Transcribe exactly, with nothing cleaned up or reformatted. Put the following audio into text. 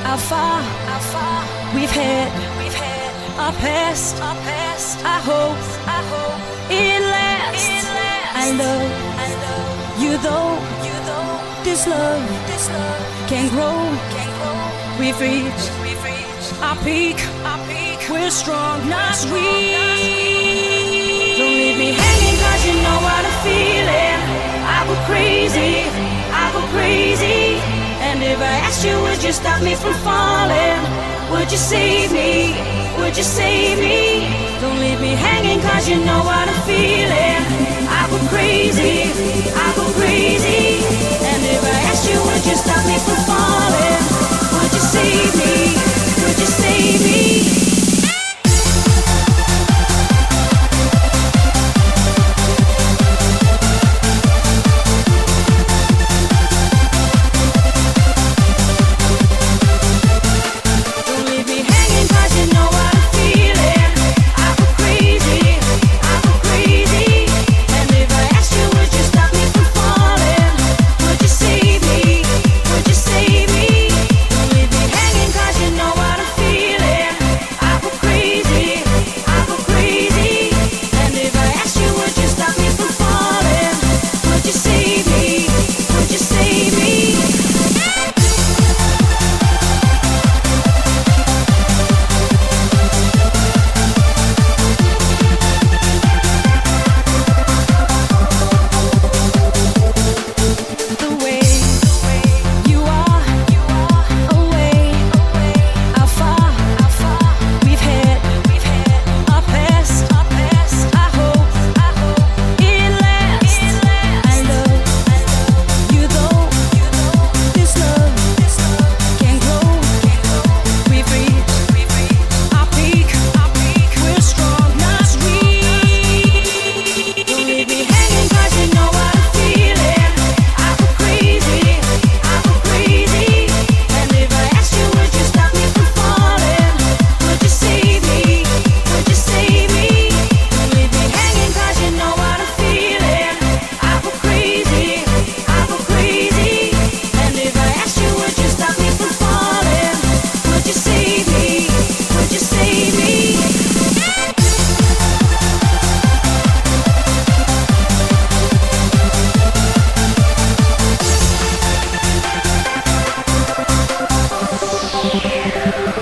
how far, how far we've had, we've had our past, our past. I hope, I hope it lasts. It lasts. I love, I love you though, you though. This love, this love can grow, can grow. We've reached, we've reached our peak, our peak. We're strong, not weak. Don't leave me hanging 'cause you know what I'm feeling. I go crazy, I go crazy. And if I asked you, would you stop me from falling? Would you save me? Would you save me? Don't leave me hanging 'cause you know what I'm feeling. I go crazy, I go crazy. And if I asked you, would you stop me from falling? Would you save me? Would you save me? Yeah.